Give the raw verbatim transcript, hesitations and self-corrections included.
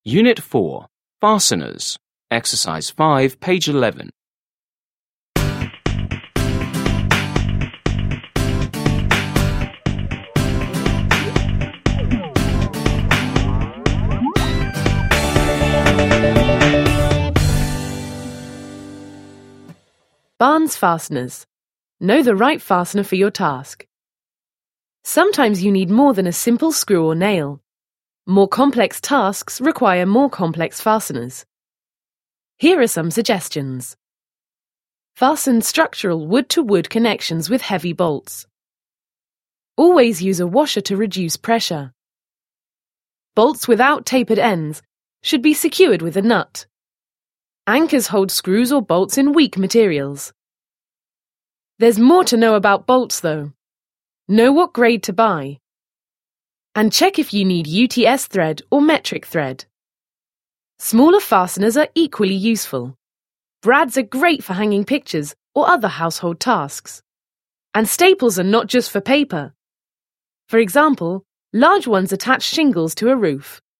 Unit four, Fasteners, Exercise five, page eleven. Barnes fasteners. Know the right fastener for your task. Sometimes you need more than a simple screw or nail. More complex tasks require more complex fasteners. Here are some suggestions. Fasten structural wood-to-wood connections with heavy bolts. Always use a washer to reduce pressure. Bolts without tapered ends should be secured with a nut. Anchors hold screws or bolts in weak materials. There's more to know about bolts though. Know what grade to buy. And check if you need U T S thread or metric thread. Smaller fasteners are equally useful. Brads are great for hanging pictures or other household tasks. And staples are not just for paper. For example, large ones attach shingles to a roof.